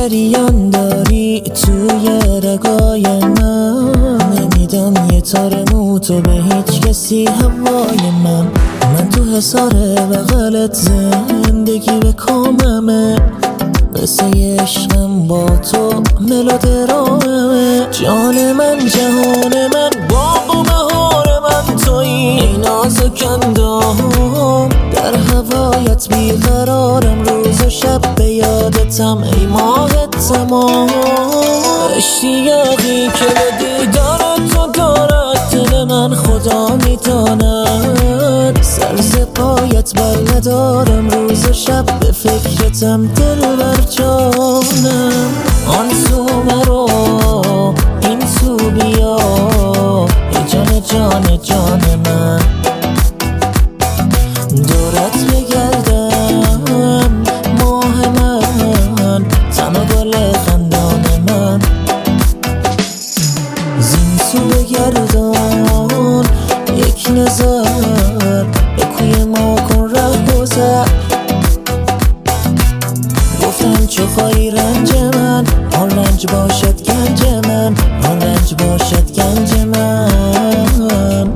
جریان داری توی رگای من، نمیدم یه تار موتو به هیچ کسی هوای من تو حصار بغلت زندگی به کاممه، قصه عشقم با تو ملودرامه. جان من جهان من باغ و بهار من تویی، ای نازک اندام در هوایت بیقرارم، روز و شب به یادتم ای ماه تمام. اشتیاقی که به دیدار تو دارد دل من خدا میداند، سر ز پایت بر ندارم، روز و شب به فکرتم دل بر جانم. آن سو مرو این سو بیا ای جان جان جان من، دورت بگردم ماه من، تن و گل خندان من، زین سو بگردان یک نظر به کوی ما کن ره گذر. گفتم چه خواهی رنج من، آن رنج باشد گنج من، آن رنج باشد گنج من.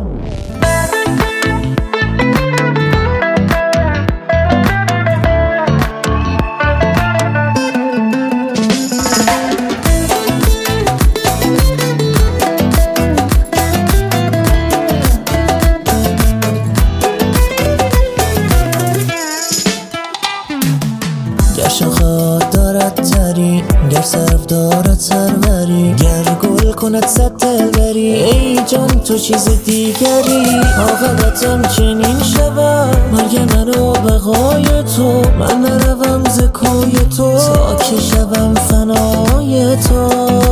گر شاخات دارد تری، گر صرف دارد سروری، گر گل کند صد دلبری، ای جان تو چیز دیگری. عاقبتم چنین شود مرگ من و بقای تو، من نروم ز کوی تو تا که شوم فنای تو.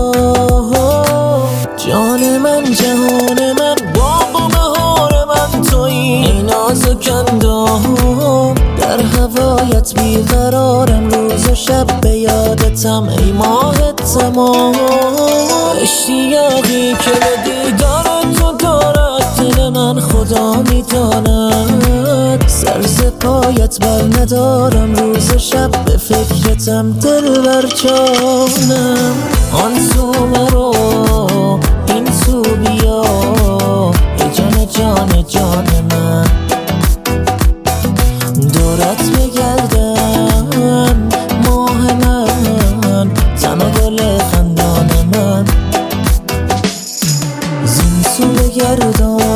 جان من جهان من باغ و بهار من تویی، ای نازک اندام در هوایت بیقرارم، روز و شب به یادتم ای ماه تمام. اشتیاقی که به دیدار تو دارد دل من خدا میداند، سر ز پایت بر ندارم، روز و شب به فکرتم دل بر جانم. آن سو مرو این سو بیا ای جان جان جان من، دورت بگردم ماه من، تن و گل خندان من، زین سو بگردم